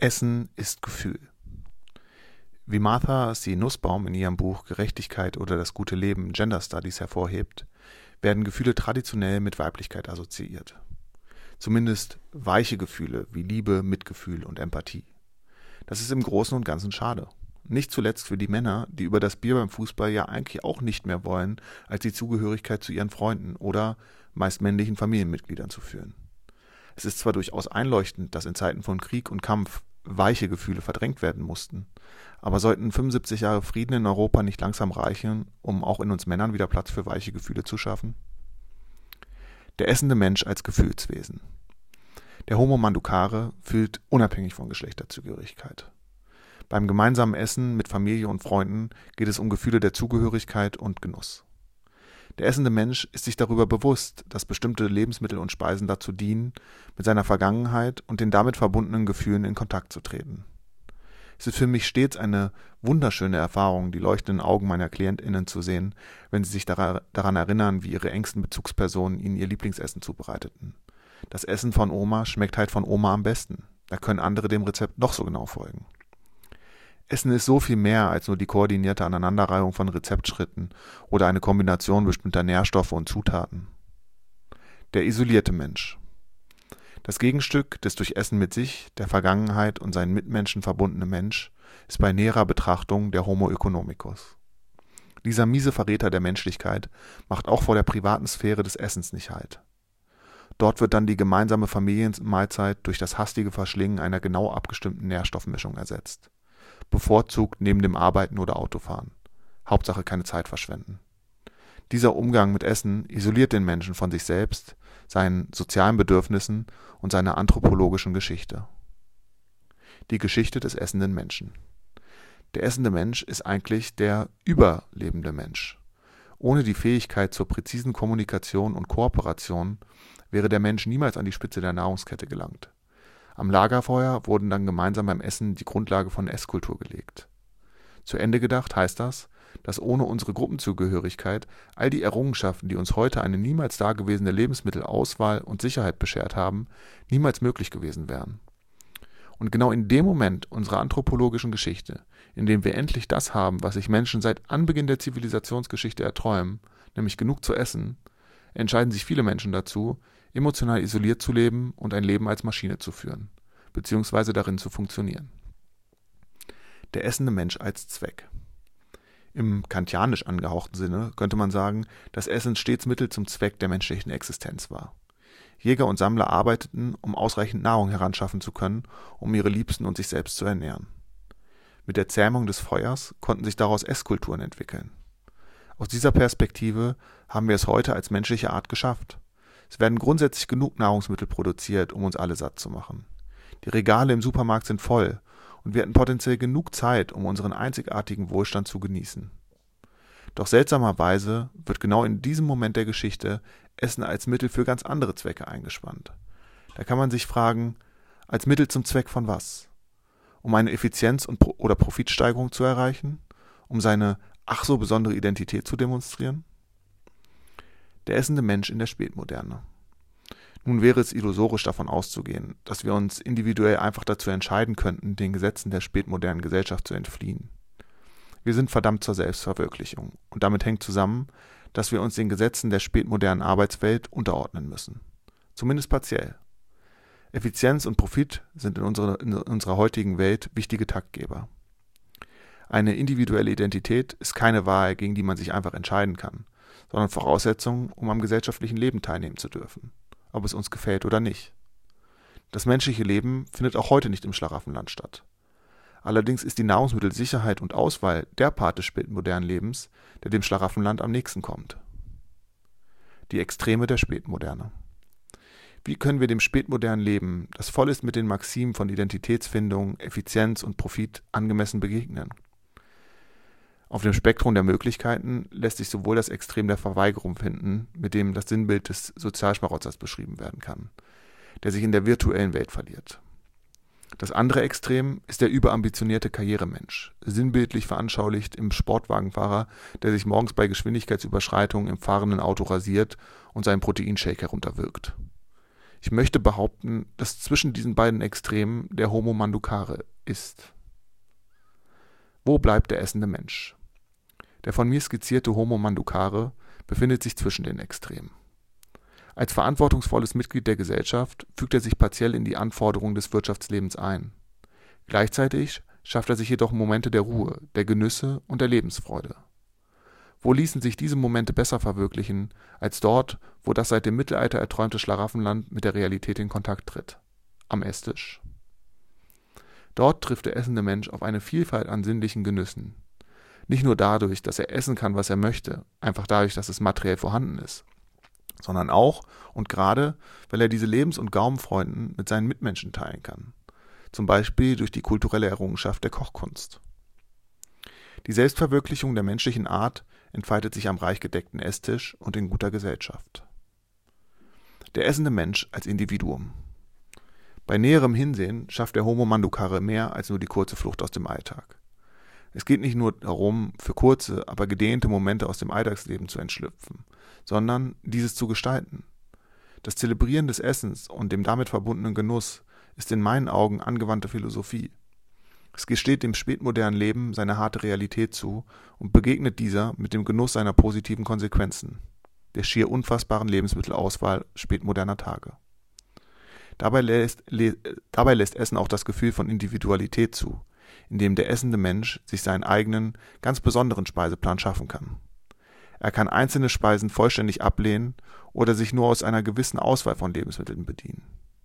Essen ist Gefühl. Wie Martha C. Nussbaum in ihrem Buch Gerechtigkeit oder das gute Leben Gender Studies hervorhebt, werden Gefühle traditionell mit Weiblichkeit assoziiert. Zumindest weiche Gefühle wie Liebe, Mitgefühl und Empathie. Das ist im Großen und Ganzen schade. Nicht zuletzt für die Männer, die über das Bier beim Fußball ja eigentlich auch nicht mehr wollen, als die Zugehörigkeit zu ihren Freunden oder meist männlichen Familienmitgliedern zu fühlen. Es ist zwar durchaus einleuchtend, dass in Zeiten von Krieg und Kampf weiche Gefühle verdrängt werden mussten, aber sollten 75 Jahre Frieden in Europa nicht langsam reichen, um auch in uns Männern wieder Platz für weiche Gefühle zu schaffen? Der essende Mensch als Gefühlswesen. Der Homo Mandukare fühlt unabhängig von Geschlechterzugehörigkeit. Beim gemeinsamen Essen mit Familie und Freunden geht es um Gefühle der Zugehörigkeit und Genuss. Der essende Mensch ist sich darüber bewusst, dass bestimmte Lebensmittel und Speisen dazu dienen, mit seiner Vergangenheit und den damit verbundenen Gefühlen in Kontakt zu treten. Es ist für mich stets eine wunderschöne Erfahrung, die leuchtenden Augen meiner KlientInnen zu sehen, wenn sie sich daran erinnern, wie ihre engsten Bezugspersonen ihnen ihr Lieblingsessen zubereiteten. Das Essen von Oma schmeckt halt von Oma am besten. Da können andere dem Rezept noch so genau folgen. Essen ist so viel mehr als nur die koordinierte Aneinanderreihung von Rezeptschritten oder eine Kombination bestimmter Nährstoffe und Zutaten. Der isolierte Mensch. Das Gegenstück des durch Essen mit sich, der Vergangenheit und seinen Mitmenschen verbundene Mensch ist bei näherer Betrachtung der Homo economicus. Dieser miese Verräter der Menschlichkeit macht auch vor der privaten Sphäre des Essens nicht Halt. Dort wird dann die gemeinsame Familienmahlzeit durch das hastige Verschlingen einer genau abgestimmten Nährstoffmischung ersetzt. Bevorzugt neben dem Arbeiten oder Autofahren. Hauptsache keine Zeit verschwenden. Dieser Umgang mit Essen isoliert den Menschen von sich selbst, seinen sozialen Bedürfnissen und seiner anthropologischen Geschichte. Die Geschichte des essenden Menschen. Der essende Mensch ist eigentlich der überlebende Mensch. Ohne die Fähigkeit zur präzisen Kommunikation und Kooperation wäre der Mensch niemals an die Spitze der Nahrungskette gelangt. Am Lagerfeuer wurden dann gemeinsam beim Essen die Grundlage von Esskultur gelegt. Zu Ende gedacht heißt das, dass ohne unsere Gruppenzugehörigkeit all die Errungenschaften, die uns heute eine niemals dagewesene Lebensmittelauswahl und Sicherheit beschert haben, niemals möglich gewesen wären. Und genau in dem Moment unserer anthropologischen Geschichte, in dem wir endlich das haben, was sich Menschen seit Anbeginn der Zivilisationsgeschichte erträumen, nämlich genug zu essen, entscheiden sich viele Menschen dazu, emotional isoliert zu leben und ein Leben als Maschine zu führen, beziehungsweise darin zu funktionieren. Der essende Mensch als Zweck. Im kantianisch angehauchten Sinne könnte man sagen, dass Essen stets Mittel zum Zweck der menschlichen Existenz war. Jäger und Sammler arbeiteten, um ausreichend Nahrung heranschaffen zu können, um ihre Liebsten und sich selbst zu ernähren. Mit der Zähmung des Feuers konnten sich daraus Esskulturen entwickeln. Aus dieser Perspektive haben wir es heute als menschliche Art geschafft. Es werden grundsätzlich genug Nahrungsmittel produziert, um uns alle satt zu machen. Die Regale im Supermarkt sind voll und wir hatten potenziell genug Zeit, um unseren einzigartigen Wohlstand zu genießen. Doch seltsamerweise wird genau in diesem Moment der Geschichte Essen als Mittel für ganz andere Zwecke eingespannt. Da kann man sich fragen, als Mittel zum Zweck von was? Um eine Effizienz- oder Profitsteigerung zu erreichen? Um seine ach so besondere Identität zu demonstrieren? Der essende Mensch in der Spätmoderne. Nun wäre es illusorisch davon auszugehen, dass wir uns individuell einfach dazu entscheiden könnten, den Gesetzen der spätmodernen Gesellschaft zu entfliehen. Wir sind verdammt zur Selbstverwirklichung und damit hängt zusammen, dass wir uns den Gesetzen der spätmodernen Arbeitswelt unterordnen müssen. Zumindest partiell. Effizienz und Profit sind in unserer heutigen Welt wichtige Taktgeber. Eine individuelle Identität ist keine Wahl, gegen die man sich einfach entscheiden kann, sondern Voraussetzung, um am gesellschaftlichen Leben teilnehmen zu dürfen, ob es uns gefällt oder nicht. Das menschliche Leben findet auch heute nicht im Schlaraffenland statt. Allerdings ist die Nahrungsmittelsicherheit und Auswahl der Part des spätmodernen Lebens, der dem Schlaraffenland am nächsten kommt. Die Extreme der Spätmoderne. Wie können wir dem spätmodernen Leben, das voll ist mit den Maximen von Identitätsfindung, Effizienz und Profit, angemessen begegnen? Auf dem Spektrum der Möglichkeiten lässt sich sowohl das Extrem der Verweigerung finden, mit dem das Sinnbild des Sozialschmarotzers beschrieben werden kann, der sich in der virtuellen Welt verliert. Das andere Extrem ist der überambitionierte Karrieremensch, sinnbildlich veranschaulicht im Sportwagenfahrer, der sich morgens bei Geschwindigkeitsüberschreitungen im fahrenden Auto rasiert und seinen Proteinshake herunterwirkt. Ich möchte behaupten, dass zwischen diesen beiden Extremen der Homo Manducare ist. Wo bleibt der essende Mensch? Der von mir skizzierte Homo Manducare befindet sich zwischen den Extremen. Als verantwortungsvolles Mitglied der Gesellschaft fügt er sich partiell in die Anforderungen des Wirtschaftslebens ein. Gleichzeitig schafft er sich jedoch Momente der Ruhe, der Genüsse und der Lebensfreude. Wo ließen sich diese Momente besser verwirklichen, als dort, wo das seit dem Mittelalter erträumte Schlaraffenland mit der Realität in Kontakt tritt? Am Esstisch. Dort trifft der essende Mensch auf eine Vielfalt an sinnlichen Genüssen. Nicht nur dadurch, dass er essen kann, was er möchte, einfach dadurch, dass es materiell vorhanden ist, sondern auch und gerade, weil er diese Lebens- und Gaumenfreuden mit seinen Mitmenschen teilen kann. Zum Beispiel durch die kulturelle Errungenschaft der Kochkunst. Die Selbstverwirklichung der menschlichen Art entfaltet sich am reich gedeckten Esstisch und in guter Gesellschaft. Der essende Mensch als Individuum. Bei näherem Hinsehen schafft der Homo Manducare mehr als nur die kurze Flucht aus dem Alltag. Es geht nicht nur darum, für kurze, aber gedehnte Momente aus dem Alltagsleben zu entschlüpfen, sondern dieses zu gestalten. Das Zelebrieren des Essens und dem damit verbundenen Genuss ist in meinen Augen angewandte Philosophie. Es gesteht dem spätmodernen Leben seine harte Realität zu und begegnet dieser mit dem Genuss seiner positiven Konsequenzen, der schier unfassbaren Lebensmittelauswahl spätmoderner Tage. Dabei lässt Essen auch das Gefühl von Individualität zu, in dem der essende Mensch sich seinen eigenen, ganz besonderen Speiseplan schaffen kann. Er kann einzelne Speisen vollständig ablehnen oder sich nur aus einer gewissen Auswahl von Lebensmitteln bedienen.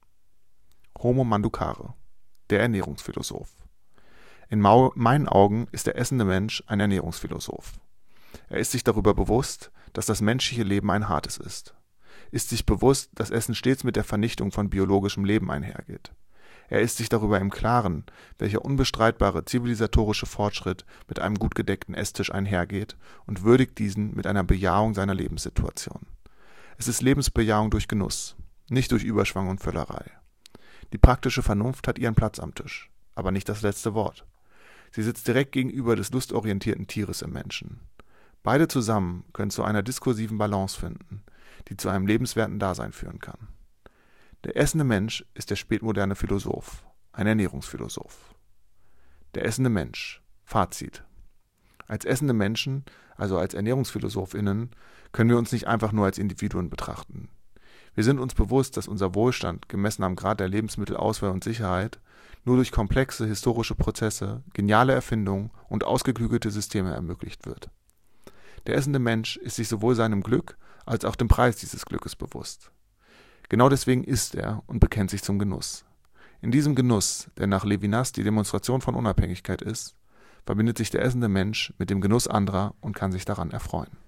Homo Manducare, der Ernährungsphilosoph. In meinen Augen ist der essende Mensch ein Ernährungsphilosoph. Er ist sich darüber bewusst, dass das menschliche Leben ein hartes ist sich bewusst, dass Essen stets mit der Vernichtung von biologischem Leben einhergeht. Er ist sich darüber im Klaren, welcher unbestreitbare zivilisatorische Fortschritt mit einem gut gedeckten Esstisch einhergeht und würdigt diesen mit einer Bejahung seiner Lebenssituation. Es ist Lebensbejahung durch Genuss, nicht durch Überschwang und Völlerei. Die praktische Vernunft hat ihren Platz am Tisch, aber nicht das letzte Wort. Sie sitzt direkt gegenüber des lustorientierten Tieres im Menschen. Beide zusammen können zu einer diskursiven Balance finden, die zu einem lebenswerten Dasein führen kann. Der essende Mensch ist der spätmoderne Philosoph, ein Ernährungsphilosoph. Der essende Mensch. Fazit. Als essende Menschen, also als ErnährungsphilosophInnen, können wir uns nicht einfach nur als Individuen betrachten. Wir sind uns bewusst, dass unser Wohlstand, gemessen am Grad der Lebensmittelauswahl und Sicherheit, nur durch komplexe historische Prozesse, geniale Erfindungen und ausgeklügelte Systeme ermöglicht wird. Der essende Mensch ist sich sowohl seinem Glück als auch dem Preis dieses Glückes bewusst. Genau deswegen isst er und bekennt sich zum Genuss. In diesem Genuss, der nach Levinas die Demonstration von Unabhängigkeit ist, verbindet sich der essende Mensch mit dem Genuss anderer und kann sich daran erfreuen.